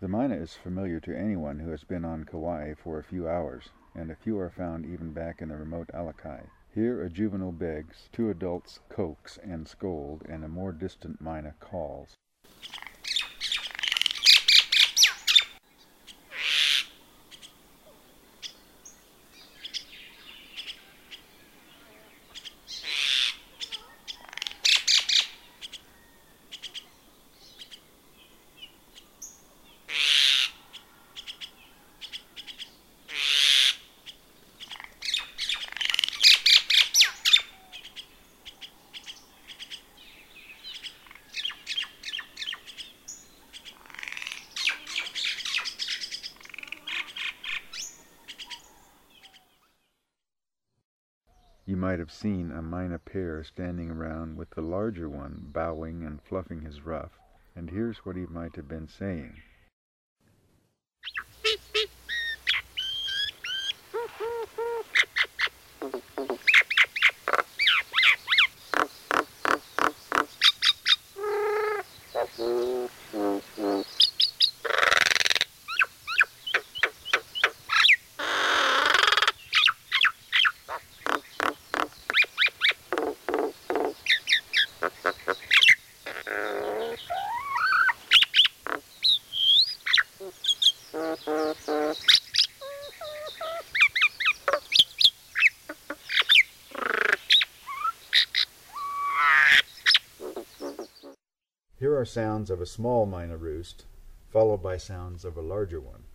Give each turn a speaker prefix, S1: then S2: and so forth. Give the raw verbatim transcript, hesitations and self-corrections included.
S1: The myna is familiar to anyone who has been on Kauai for a few hours, and a few are found even back in the remote Alakai. Here a juvenile begs, two adults coax and scold, and a more distant myna calls. You might have seen a myna pair standing around with the larger one bowing and fluffing his ruff, and here's what he might have been saying. Here are sounds of a small myna roost, followed by sounds of a larger one.